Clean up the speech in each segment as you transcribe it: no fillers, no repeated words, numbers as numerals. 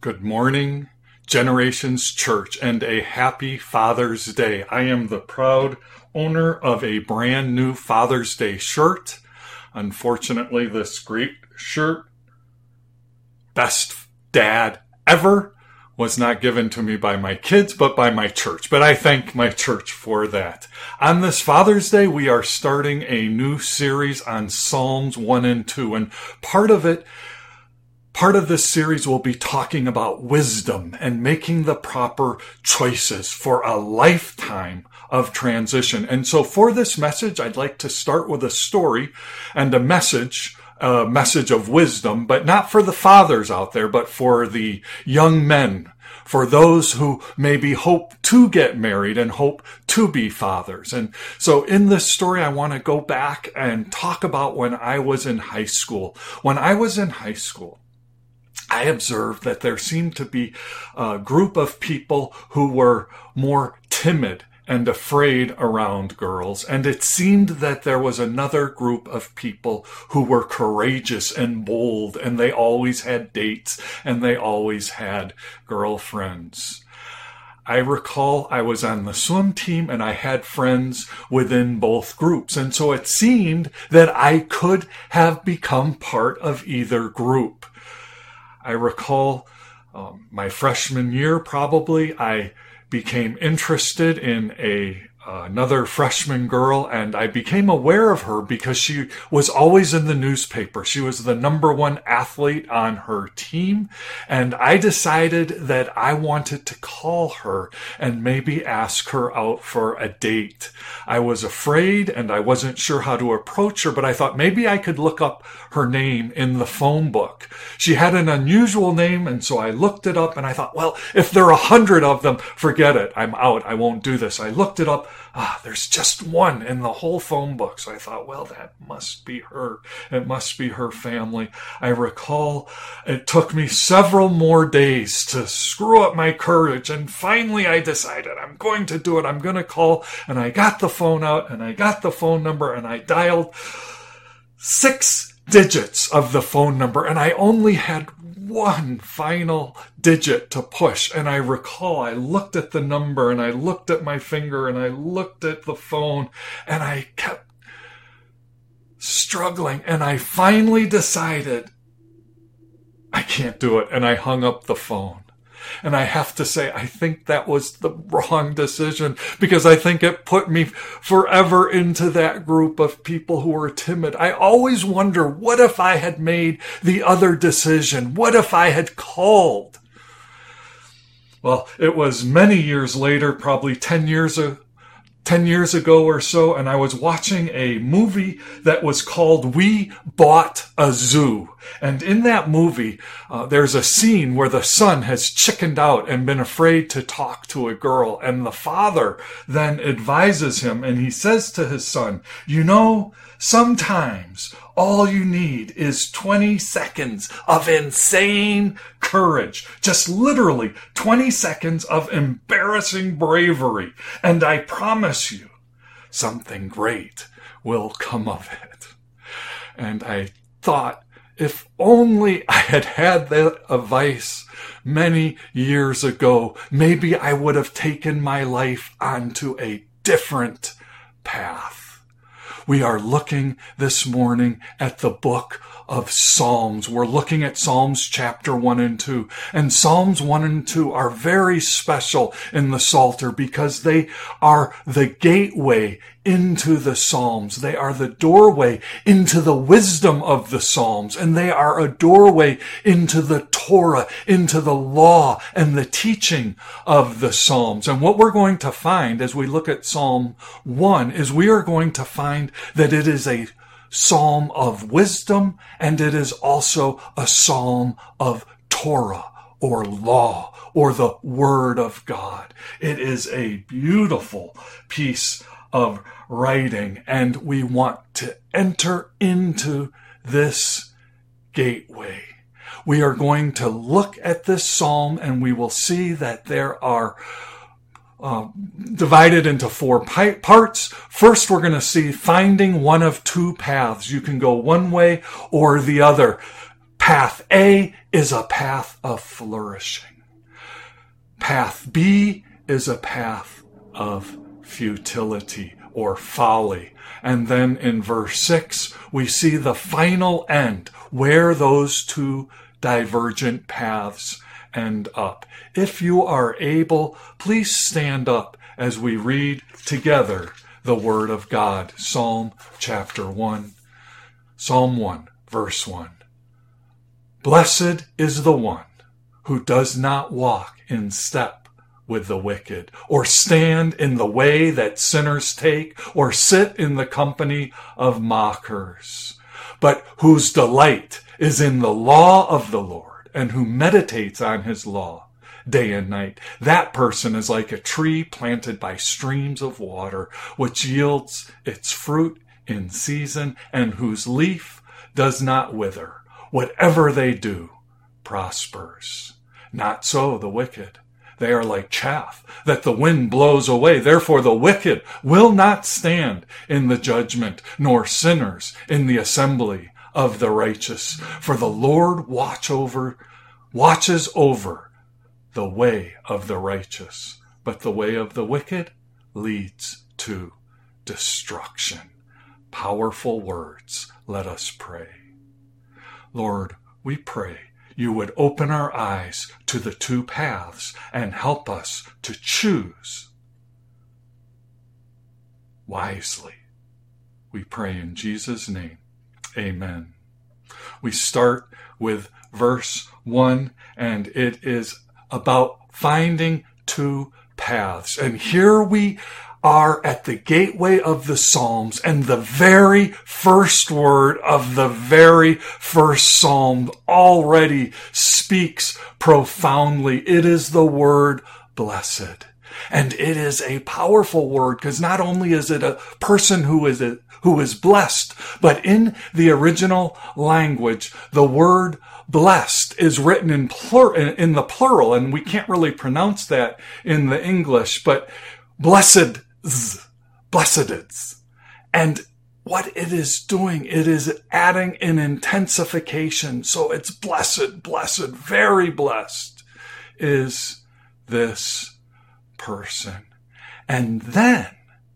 Good morning, Generations Church, and a happy Father's Day. I am the proud owner of a brand new Father's Day shirt. Unfortunately, this great shirt, best dad ever, was not given to me by my kids, but by my church. But I thank my church for that. On this Father's Day, we are starting a new series on Psalms 1 and 2, and part of this series will be talking about wisdom and making the proper choices for a lifetime of transition. And so for this message, I'd like to start with a story and a message of wisdom, but not for the fathers out there, but for the young men, for those who maybe hope to get married and hope to be fathers. And so in this story, I want to go back and talk about when I was in high school. When I was in high school, I observed that there seemed to be a group of people who were more timid and afraid around girls. And it seemed that there was another group of people who were courageous and bold, and they always had dates and they always had girlfriends. I recall I was on the swim team and I had friends within both groups. And so it seemed that I could have become part of either group. I recall my freshman year, probably, I became interested in another freshman girl, and I became aware of her because she was always in the newspaper. She was the number one athlete on her team, and I decided that I wanted to call her and maybe ask her out for a date. I was afraid and I wasn't sure how to approach her, but I thought maybe I could look up her name in the phone book. She had an unusual name, and so I looked it up and I thought, well, if there are 100 of them, forget it. I'm out. I won't do this. I looked it up. There's just one in the whole phone book. So I thought, well, that must be her. It must be her family. I recall it took me several more days to screw up my courage. And finally I decided I'm going to do it. I'm going to call. And I got the phone out and I got the phone number and I dialed 6 digits of the phone number. And I only had one final digit to push. And I recall I looked at the number and I looked at my finger and I looked at the phone and I kept struggling. And I finally decided I can't do it. And I hung up the phone. And I have to say, I think that was the wrong decision because I think it put me forever into that group of people who were timid. I always wonder, what if I had made the other decision? What if I had called? Well, it was many years later, probably 10 years ago or so, and I was watching a movie that was called We Bought a Zoo. And in that movie, there's a scene where the son has chickened out and been afraid to talk to a girl. And the father then advises him, and he says to his son, you know, sometimes all you need is 20 seconds of insane courage. Just literally 20 seconds of embarrassing bravery. And I promise you, something great will come of it. And I thought, if only I had had that advice many years ago, maybe I would have taken my life onto a different path. We are looking this morning at the book of Psalms. We're looking at Psalms chapter 1 and 2. And Psalms 1 and 2 are very special in the Psalter because they are the gateway into the Psalms. They are the doorway into the wisdom of the Psalms. And they are a doorway into the Torah, into the law and the teaching of the Psalms. And what we're going to find as we look at Psalm 1 is we are going to find that it is a psalm of wisdom, and it is also a psalm of Torah or law or the Word of God. It is a beautiful piece of writing, and we want to enter into this gateway. We are going to look at this psalm, and we will see that there are divided into 4 parts. First, we're going to see finding one of 2 paths. You can go one way or the other. Path A is a path of flourishing. Path B is a path of futility or folly. And then in verse 6, we see the final end where those two divergent paths end up. If you are able, please stand up as we read together the Word of God. Psalm chapter 1. Psalm 1, verse 1. Blessed is the one who does not walk in step with the wicked, or stand in the way that sinners take, or sit in the company of mockers, but whose delight is in the law of the Lord, and who meditates on his law day and night. That person is like a tree planted by streams of water, which yields its fruit in season, and whose leaf does not wither. Whatever they do prospers. Not so the wicked. They are like chaff that the wind blows away. Therefore the wicked will not stand in the judgment, nor sinners in the assembly of the righteous. For the Lord watches over the way of the righteous, but the way of the wicked leads to destruction. Powerful words. Let us pray. Lord, we pray you would open our eyes to the two paths and help us to choose wisely. We pray in Jesus' name. Amen. We start with verse 1, and it is about finding two paths. And here we are at the gateway of the Psalms, and the very first word of the very first Psalm already speaks profoundly. It is the word blessed. And it is a powerful word, because not only is it a person who is blessed, but in the original language, the word blessed is written in the plural, and we can't really pronounce that in the English, but blessed. Blessededs. And what it is doing, it is adding an intensification. So it's blessed, very blessed is this person. And then,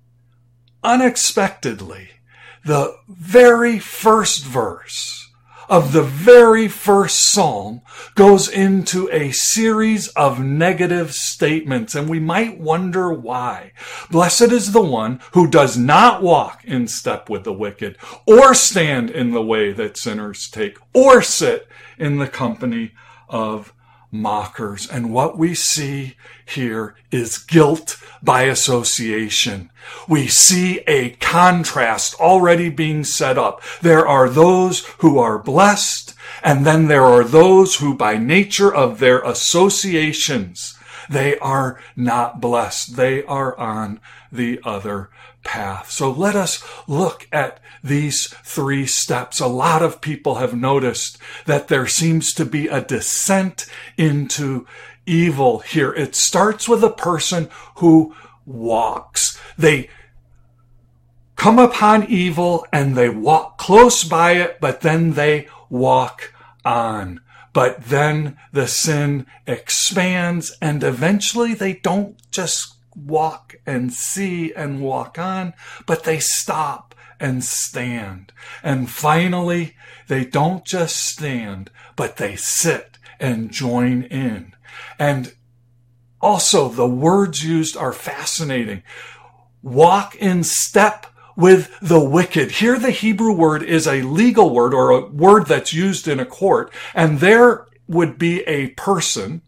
unexpectedly, the very first verse of the very first psalm goes into a series of negative statements, and we might wonder why. Blessed is the one who does not walk in step with the wicked, or stand in the way that sinners take, or sit in the company of mockers. And what we see here is guilt by association. We see a contrast already being set up. There are those who are blessed, and then there are those who, by nature of their associations, they are not blessed. They are on the other path. So let us look at these three steps. A lot of people have noticed that there seems to be a descent into evil here. It starts with a person who walks. They come upon evil and they walk close by it, but then they walk on. But then the sin expands, and eventually they don't just walk and see and walk on, but they stop and stand. And finally, they don't just stand, but they sit and join in. And also, the words used are fascinating. Walk in step with the wicked. Here the Hebrew word is a legal word, or a word that's used in a court, and there would be a person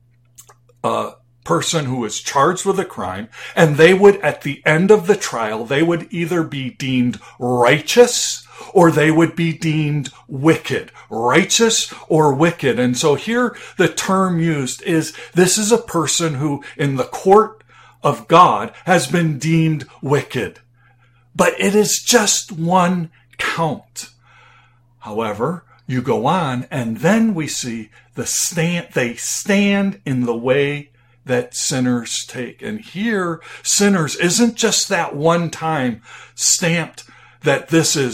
who is charged with a crime, and they would, at the end of the trial, they would either be deemed righteous or they would be deemed wicked. Righteous or wicked. And so here the term used is, this is a person who in the court of God has been deemed wicked. But it is just one count. However, you go on, and then we see they stand in the way that sinners take. And here, sinners isn't just that one time stamped that this is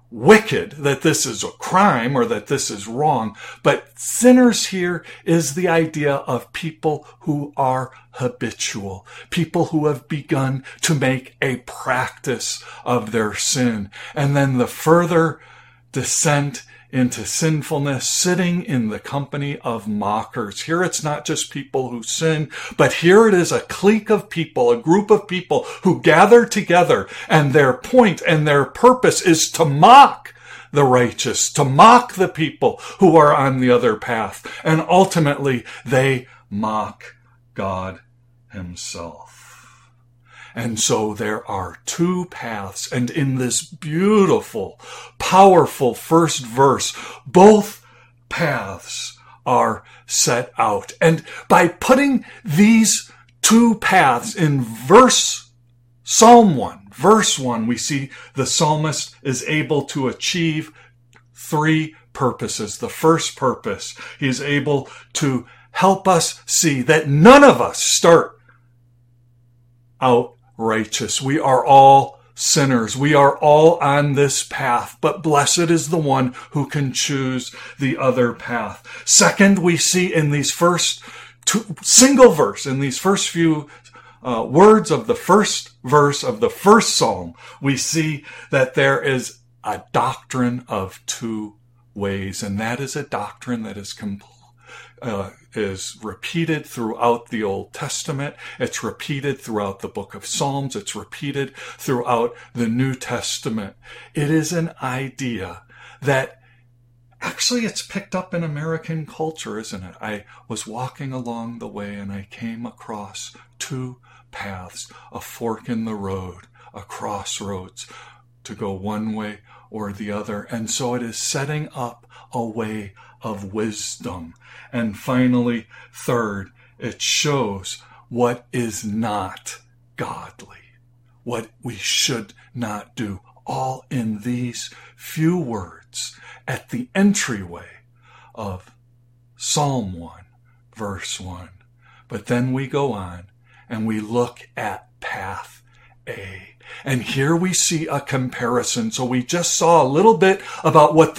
wicked, that this is a crime or that this is wrong. But sinners here is the idea of people who are habitual, people who have begun to make a practice of their sin. And then the further descent into sinfulness, sitting in the company of mockers. Here it's not just people who sin, but here it is a clique of people, a group of people who gather together, and their point and their purpose is to mock the righteous, to mock the people who are on the other path. And ultimately, they mock God himself. And so there are two paths. And in this beautiful, powerful first verse, both paths are set out. And by putting these two paths in Psalm 1, verse 1, we see the psalmist is able to achieve three purposes. The first purpose, he is able to help us see that none of us start out righteous. We are all sinners. We are all on this path, but blessed is the one who can choose the other path. Second, we see in these first single verse, in these first few words of the first verse of the first psalm, we see that there is a doctrine of two ways, and that is a doctrine that is repeated throughout the Old Testament. It's repeated throughout the book of Psalms. It's repeated throughout the New Testament. It is an idea that actually it's picked up in American culture, isn't it? I was walking along the way and I came across two paths, a fork in the road, a crossroads, to go one way or the other. And so it is setting up a way of wisdom. And finally, third, it shows what is not godly, what we should not do, all in these few words at the entryway of Psalm 1, verse 1. But then we go on and we look at path A. And here we see a comparison. So we just saw a little bit about what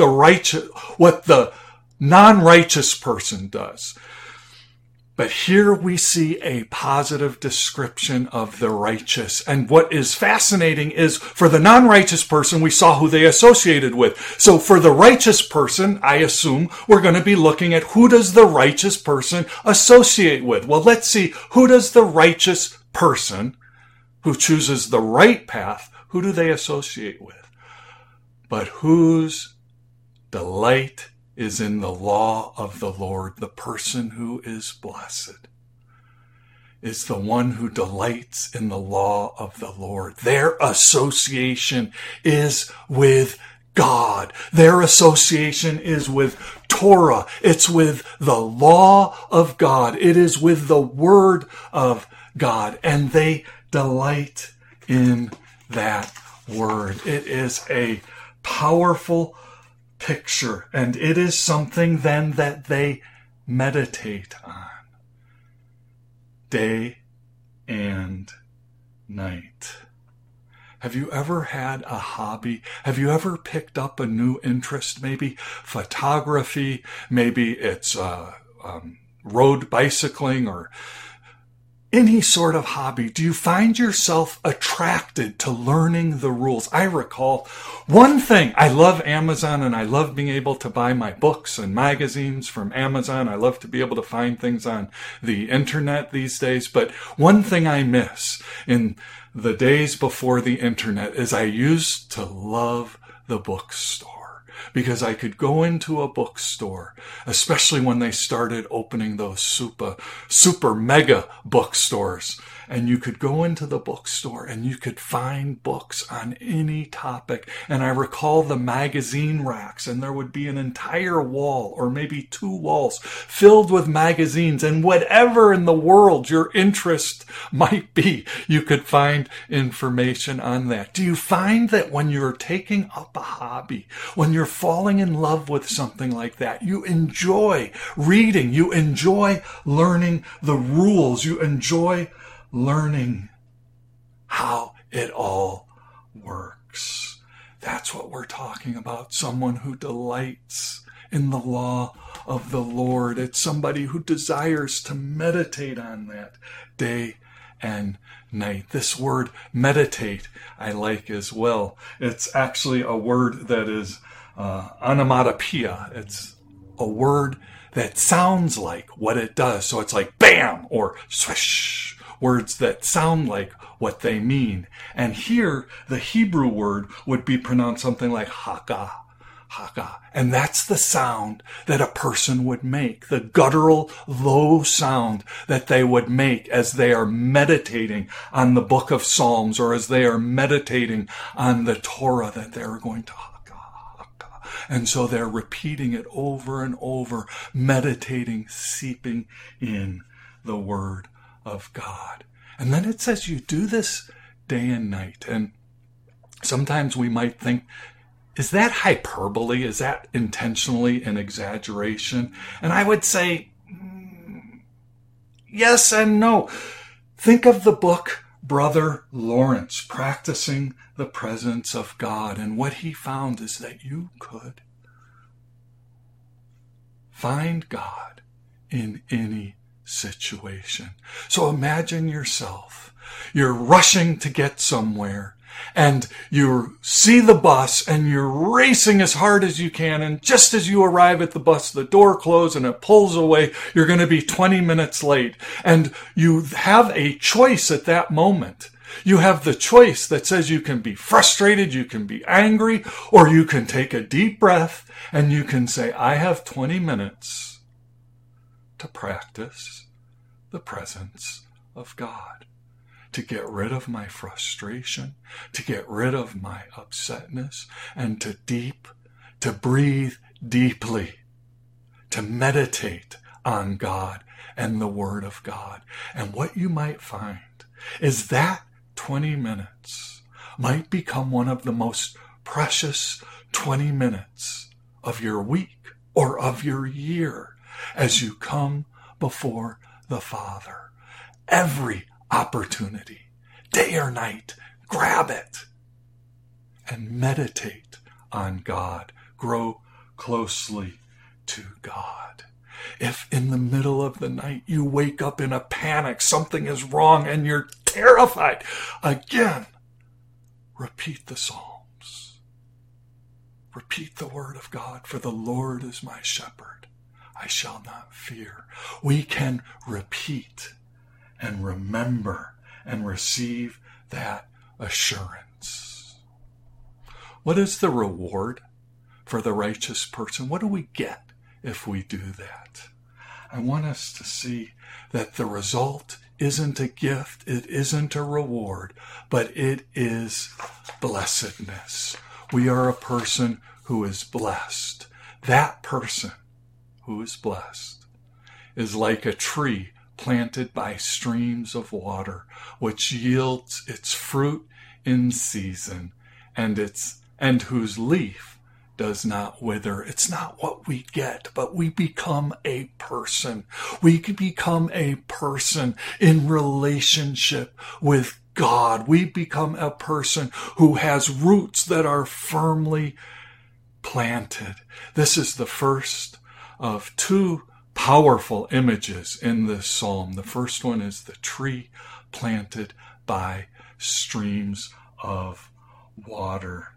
the non-righteous person does. But here we see a positive description of the righteous. And what is fascinating is for the non-righteous person, we saw who they associated with. So for the righteous person, I assume we're going to be looking at who does the righteous person associate with. Well, let's see, who does the righteous person who chooses the right path, who do they associate with? But whose delight is in the law of the Lord. The person who is blessed is the one who delights in the law of the Lord. Their association is with God. Their association is with Torah. It's with the law of God. It is with the word of God. And they delight in that word. It is a powerful picture, and it is something then that they meditate on day and night. Have you ever had a hobby? Have you ever picked up a new interest? Maybe photography, maybe it's road bicycling or any sort of hobby. Do you find yourself attracted to learning the rules? I recall one thing. I love Amazon and I love being able to buy my books and magazines from Amazon. I love to be able to find things on the internet these days. But one thing I miss in the days before the internet is I used to love the bookstore. Because I could go into a bookstore, especially when they started opening those super mega bookstores. And you could go into the bookstore and you could find books on any topic. And I recall the magazine racks, and there would be an entire wall or maybe two walls filled with magazines. And whatever in the world your interest might be, you could find information on that. Do you find that when you're taking up a hobby, when you're falling in love with something like that, you enjoy reading, you enjoy learning the rules, you enjoy learning how it all works? That's what we're talking about. Someone who delights in the law of the Lord. It's somebody who desires to meditate on that day and night. This word meditate I like as well. It's actually a word that is onomatopoeia. It's a word that sounds like what it does. So it's like bam or swish, words that sound like what they mean. And here, the Hebrew word would be pronounced something like haka, haka. And that's the sound that a person would make, the guttural, low sound that they would make as they are meditating on the book of Psalms or as they are meditating on the Torah that they're going to haka, haka. And so they're repeating it over and over, meditating, seeping in the Word of God. And then it says you do this day and night. And sometimes we might think, is that hyperbole? Is that intentionally an exaggeration? And I would say, yes and no. Think of the book Brother Lawrence, Practicing the Presence of God. And what he found is that you could find God in any situation. So imagine yourself. You're rushing to get somewhere. And you see the bus and you're racing as hard as you can. And just as you arrive at the bus, the door closes and it pulls away. You're going to be 20 minutes late. And you have a choice at that moment. You have the choice that says you can be frustrated, you can be angry, or you can take a deep breath and you can say, I have 20 minutes to practice the presence of God. To get rid of my frustration, to get rid of my upsetness, and to breathe deeply, to meditate on God and the Word of God. And what you might find is that 20 minutes might become one of the most precious 20 minutes of your week or of your year as you come before the Father. Every opportunity, day or night, grab it and meditate on God. Grow closely to God. If in the middle of the night you wake up in a panic, something is wrong and you're terrified, again, repeat the Psalms. Repeat the Word of God. For the Lord is my shepherd, I shall not fear. We can repeat and remember and receive that assurance. What is the reward for the righteous person? What do we get if we do that? I want us to see that the result isn't a gift, it isn't a reward, but it is blessedness. We are a person who is blessed. That person who is blessed is like a tree planted by streams of water, which yields its fruit in season, and whose leaf does not wither. It's not what we get, but we become a person. We can become a person in relationship with God. We become a person who has roots that are firmly planted. This is the first of two powerful images in this psalm. The first one is the tree planted by streams of water.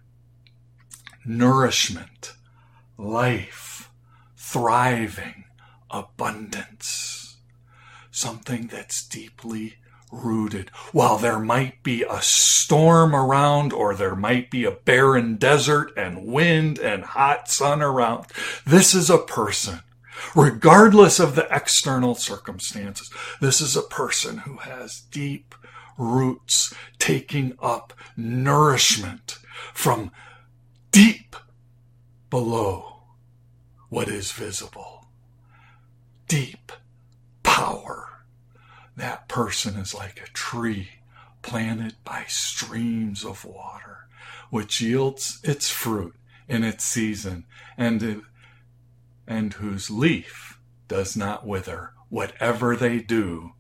Nourishment, life, thriving, abundance. Something that's deeply rooted. While there might be a storm around, or there might be a barren desert and wind and hot sun around, this is a person. Regardless of the external circumstances, this is a person who has deep roots, taking up nourishment from deep below what is visible. Deep power. That person is like a tree planted by streams of water, which yields its fruit in its season, and whose leaf does not wither. Whatever they do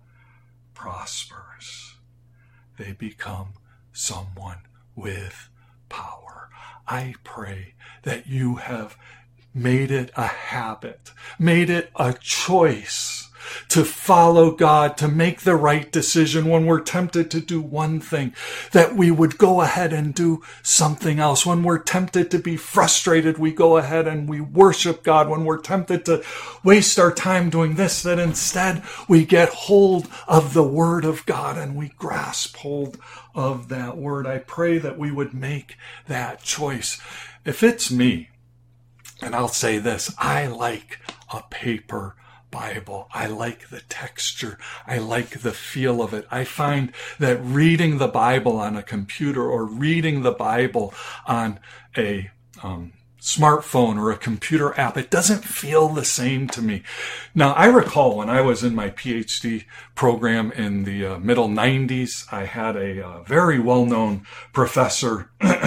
prospers. They become someone with power. I pray that you have made it a habit, made it a choice to follow God, to make the right decision when we're tempted to do one thing, that we would go ahead and do something else. When we're tempted to be frustrated, we go ahead and we worship God. When we're tempted to waste our time doing this, that instead we get hold of the Word of God and we grasp hold of that Word. I pray that we would make that choice. If it's me, and I'll say this, I like a paper Bible. I like the texture. I like the feel of it. I find that reading the Bible on a computer or reading the Bible on a smartphone or a computer app, it doesn't feel the same to me. Now, I recall when I was in my PhD program in the middle 90s, I had a very well-known professor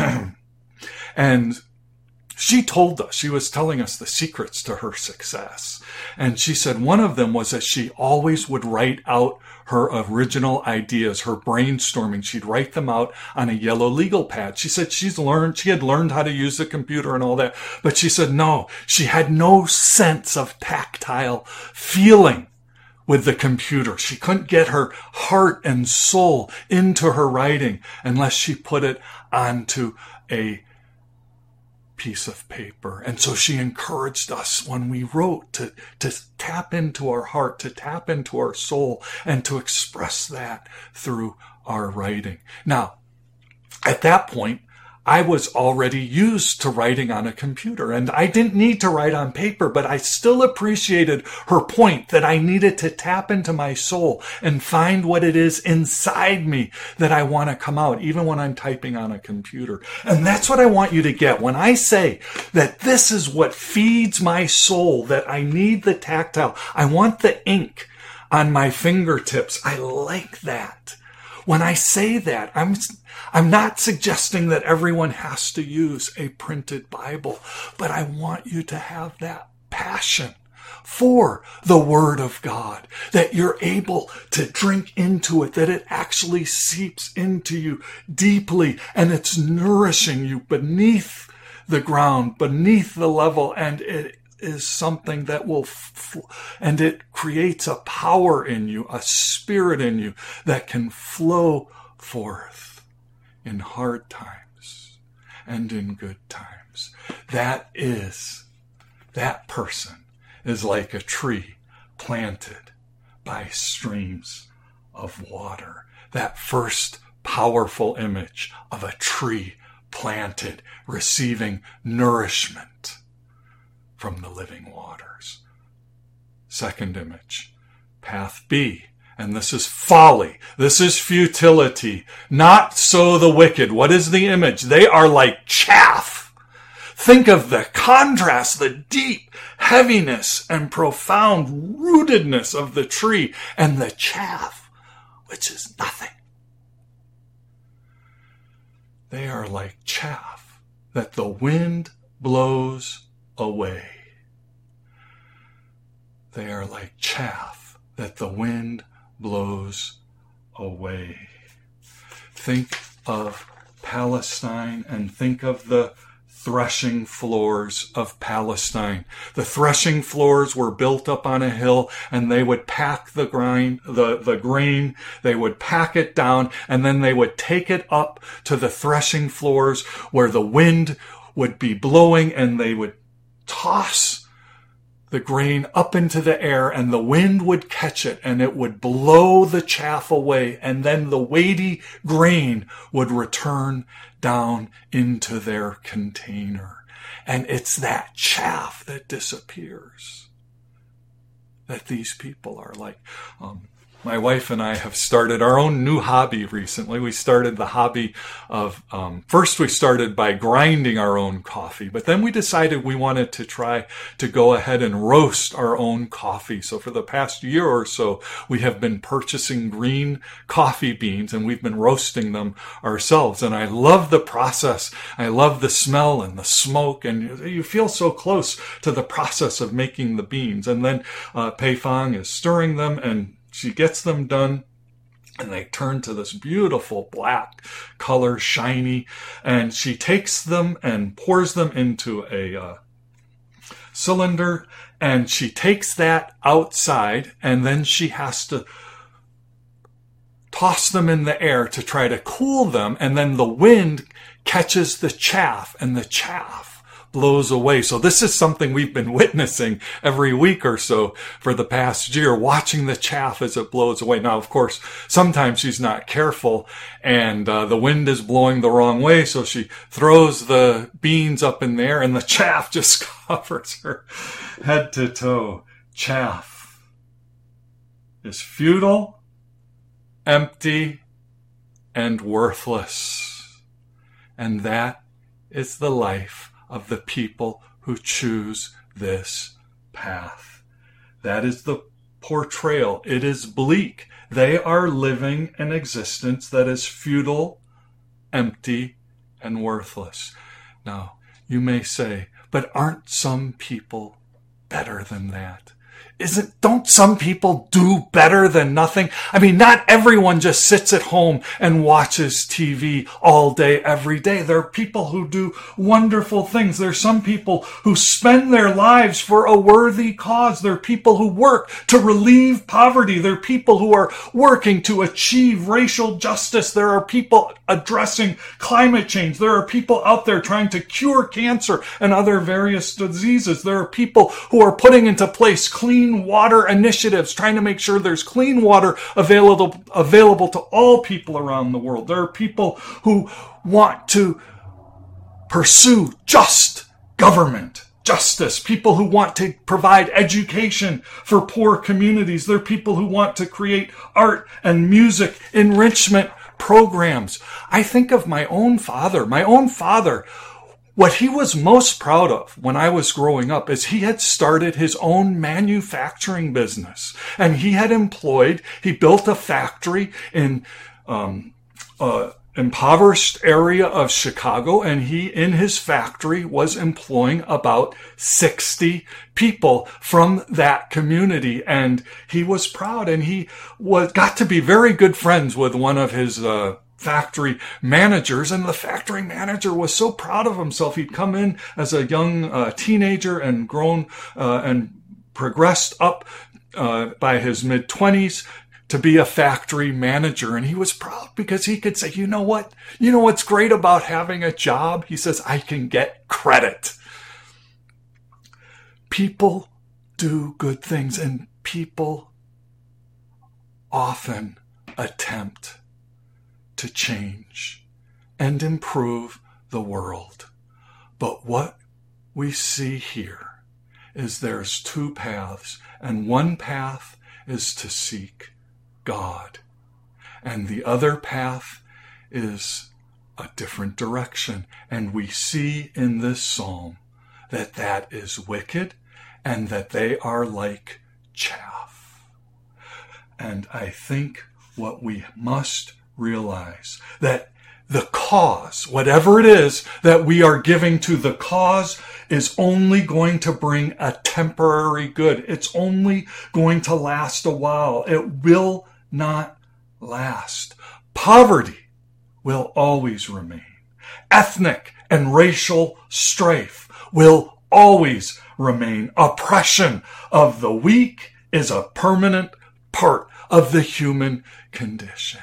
and she told us, she was telling us the secrets to her success. And she said one of them was that she always would write out her original ideas, her brainstorming. She'd write them out on a yellow legal pad. She said she had learned how to use the computer and all that. But she said no, she had no sense of tactile feeling with the computer. She couldn't get her heart and soul into her writing unless she put it onto a piece of paper. And so she encouraged us when we wrote to tap into our heart, to tap into our soul, and to express that through our writing. Now, at that point, I was already used to writing on a computer, and I didn't need to write on paper, but I still appreciated her point that I needed to tap into my soul and find what it is inside me that I want to come out, even when I'm typing on a computer. And that's what I want you to get. When I say that this is what feeds my soul, that I need the tactile, I want the ink on my fingertips. I like that. When I say that, I'm not suggesting that everyone has to use a printed Bible, but I want you to have that passion for the Word of God, that you're able to drink into it, that it actually seeps into you deeply, and it's nourishing you beneath the ground, beneath the level, and it is something that will, and it creates a power in you, a spirit in you that can flow forth in hard times and in good times. That person is like a tree planted by streams of water. That first powerful image of a tree planted, receiving nourishment from the living waters. Second image, path B. And this is folly. This is futility. Not so the wicked. What is the image? They are like chaff. Think of the contrast, the deep heaviness and profound rootedness of the tree and the chaff, which is nothing. They are like chaff that the wind blows away. They are like chaff that the wind blows away. Think of Palestine and think of the threshing floors of Palestine. The threshing floors were built up on a hill, and they would pack the grain, they would pack it down, and then they would take it up to the threshing floors where the wind would be blowing, and they would toss the grain up into the air, and the wind would catch it and it would blow the chaff away, and then the weighty grain would return down into their container. And it's that chaff that disappears that these people are like. My wife and I have started our own new hobby recently. We started the hobby of, first we started by grinding our own coffee, but then we decided we wanted to try to go ahead and roast our own coffee. So for the past year or so, we have been purchasing green coffee beans and we've been roasting them ourselves. And I love the process. I love the smell and the smoke, and you feel so close to the process of making the beans. And then Pei Fang is stirring them, and she gets them done, And they turn to this beautiful black color, shiny, and she takes them and pours them into a cylinder, and she takes that outside, and then she has to toss them in the air to try to cool them, and then the wind catches the chaff, and the chaff blows away. So this is something we've been witnessing every week or so for the past year, watching the chaff as it blows away. Now, of course, sometimes she's not careful and the wind is blowing the wrong way. So she throws the beans up in the air and the chaff just covers her head to toe. Chaff is futile, empty, and worthless. And that is the life of the people who choose this path. That is the portrayal. It is bleak. They are living an existence that is futile, empty, and worthless. Now, you may say, but aren't some people better than that? Don't some people do better than nothing? I mean, not everyone just sits at home and watches TV all day, every day. There are people who do wonderful things. There are some people who spend their lives for a worthy cause. There are people who work to relieve poverty. There are people who are working to achieve racial justice. There are people addressing climate change. There are people out there trying to cure cancer and other various diseases. There are people who are putting into place clean water initiatives, trying to make sure there's clean water available to all people around the world. There are people who want to pursue just government, justice, people who want to provide education for poor communities. There are people who want to create art and music enrichment programs. I think of my own father. What he was most proud of when I was growing up is he had started his own manufacturing business. And he built a factory in impoverished area of Chicago, and he, in his factory, was employing about 60 people from that community. And he was proud, and he got to be very good friends with one of his factory managers, and the factory manager was so proud of himself. He'd come in as a young teenager and grown and progressed up by his mid-20s to be a factory manager. And he was proud because he could say, you know what's great about having a job? He says, I can get credit. People do good things, and people often attempt to change and improve the world. But what we see here is there's two paths, and one path is to seek God, and the other path is a different direction. And we see in this psalm that is wicked and that they are like chaff. And I think what we must realize, that the cause, whatever it is that we are giving to the cause, is only going to bring a temporary good. It's only going to last a while. It will not last. Poverty will always remain. Ethnic and racial strife will always remain. Oppression of the weak is a permanent part of the human condition.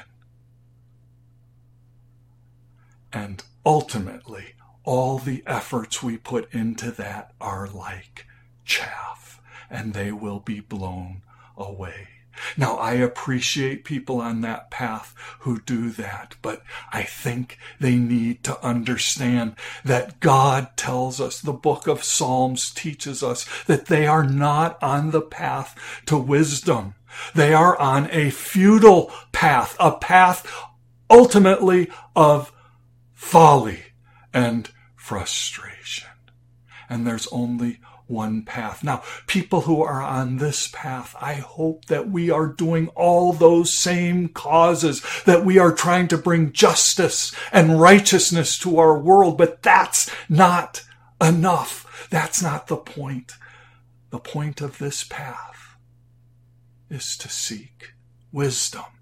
And ultimately, all the efforts we put into that are like chaff, and they will be blown away. Now, I appreciate people on that path who do that, but I think they need to understand that God tells us, the book of Psalms teaches us, that they are not on the path to wisdom. They are on a futile path, a path ultimately of folly and frustration. And there's only one path. Now, people who are on this path, I hope that we are doing all those same causes, that we are trying to bring justice and righteousness to our world, but that's not enough. That's not the point. The point of this path is to seek wisdom,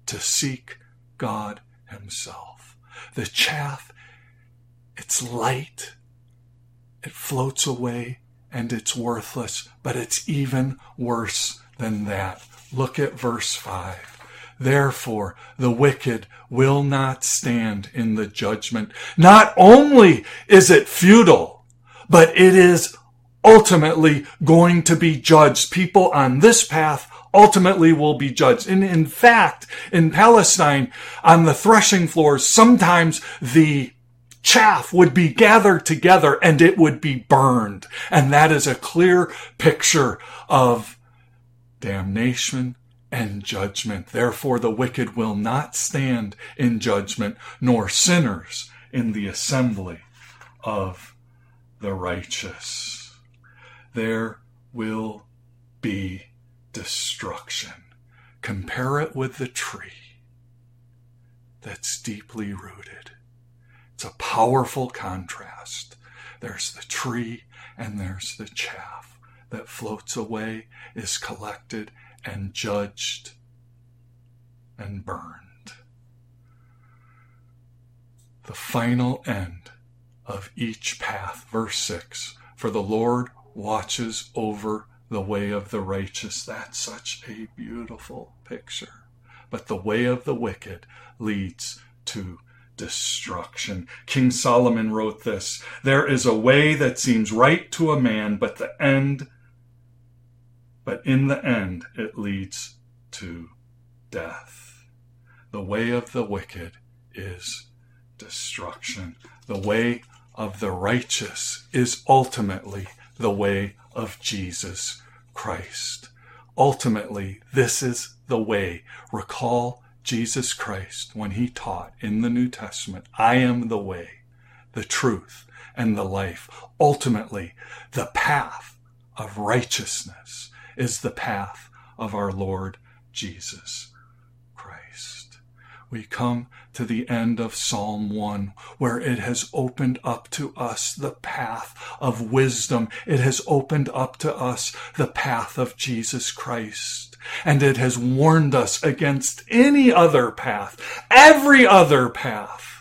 to seek God himself. The chaff, it's light, it floats away, and it's worthless, but it's even worse than that. Look at verse 5. Therefore, the wicked will not stand in the judgment. Not only is it futile, but it is ultimately going to be judged. People on this path ultimately will be judged. And in fact, in Palestine, on the threshing floors, sometimes the chaff would be gathered together and it would be burned. And that is a clear picture of damnation and judgment. Therefore, the wicked will not stand in judgment, nor sinners in the assembly of the righteous. There will be destruction. Compare it with the tree that's deeply rooted. It's a powerful contrast. There's the tree and there's the chaff that floats away, is collected and judged and burned. The final end of each path, verse 6, for the Lord watches over the way of the righteous. That's such a beautiful picture. But the way of the wicked leads to destruction. King Solomon wrote this, there is a way that seems right to a man, but in the end it leads to death. The way of the wicked is destruction. The way of the righteous is ultimately the way of Jesus Christ. Ultimately, this is the way. Recall Jesus Christ when he taught in the New Testament, I am the way, the truth, and the life. Ultimately, the path of righteousness is the path of our Lord Jesus Christ. We come to the end of Psalm 1, where it has opened up to us the path of wisdom. It has opened up to us the path of Jesus Christ. And it has warned us against any other path, every other path.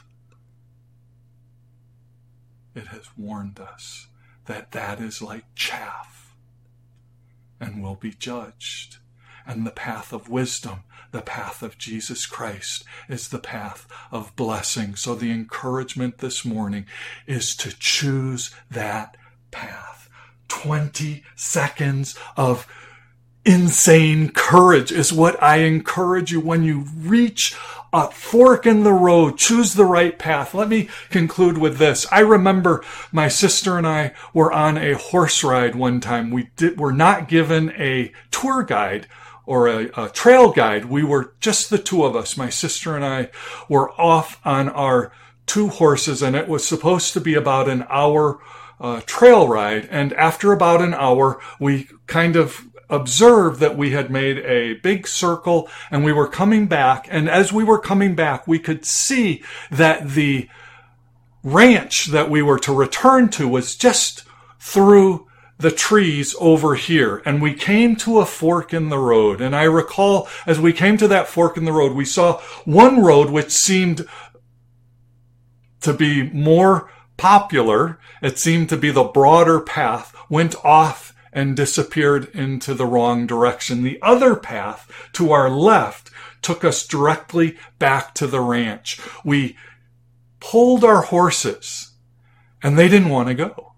It has warned us that that is like chaff and will be judged. And the path of wisdom, the path of Jesus Christ, is the path of blessing. So the encouragement this morning is to choose that path. 20 seconds of insane courage is what I encourage you when you reach a fork in the road. Choose the right path. Let me conclude with this. I remember my sister and I were on a horse ride one time. We were not given a tour guide or a trail guide. We were just the two of us. My sister and I were off on our two horses, and it was supposed to be about an hour trail ride. And after about an hour, we kind of observed that we had made a big circle and we were coming back. And as we were coming back, we could see that the ranch that we were to return to was just through the trees over here. And we came to a fork in the road. And I recall as we came to that fork in the road, we saw one road which seemed to be more popular. It seemed to be the broader path, went off and disappeared into the wrong direction. The other path to our left took us directly back to the ranch. We pulled our horses and they didn't want to go.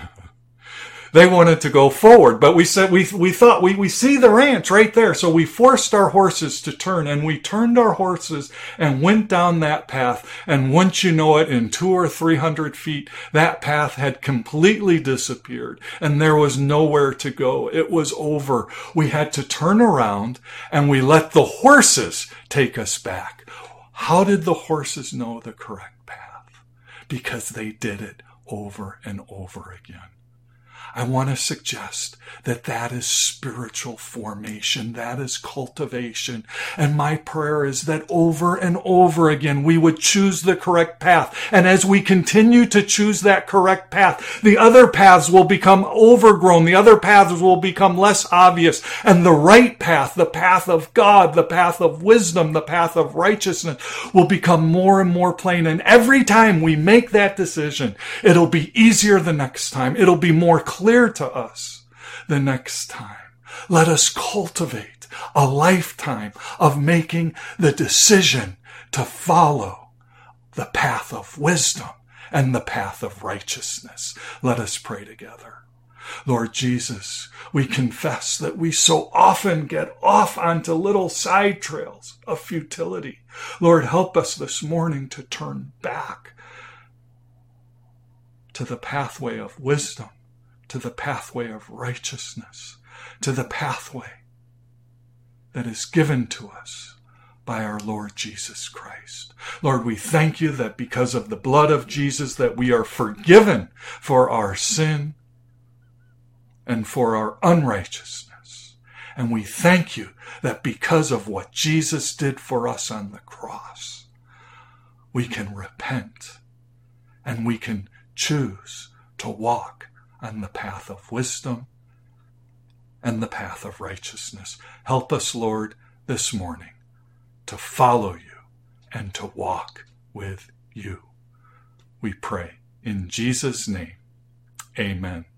They wanted to go forward, but we said, we thought we see the ranch right there. So we forced our horses to turn, and we turned our horses and went down that path. And once you know it, in 200 or 300 feet, that path had completely disappeared and there was nowhere to go. It was over. We had to turn around and we let the horses take us back. How did the horses know the correct path? Because they did it over and over again. I want to suggest that that is spiritual formation. That is cultivation. And my prayer is that over and over again, we would choose the correct path. And as we continue to choose that correct path, the other paths will become overgrown. The other paths will become less obvious. And the right path, the path of God, the path of wisdom, the path of righteousness will become more and more plain. And every time we make that decision, it'll be easier the next time. It'll be more clear to us the next time. Let us cultivate a lifetime of making the decision to follow the path of wisdom and the path of righteousness. Let us pray together. Lord Jesus, we confess that we so often get off onto little side trails of futility. Lord, help us this morning to turn back to the pathway of wisdom, to the pathway of righteousness, to the pathway that is given to us by our Lord Jesus Christ. Lord, we thank you that because of the blood of Jesus that we are forgiven for our sin and for our unrighteousness. And we thank you that because of what Jesus did for us on the cross, we can repent and we can choose to walk on the path of wisdom and the path of righteousness. Help us, Lord, this morning to follow you and to walk with you. We pray in Jesus' name. Amen.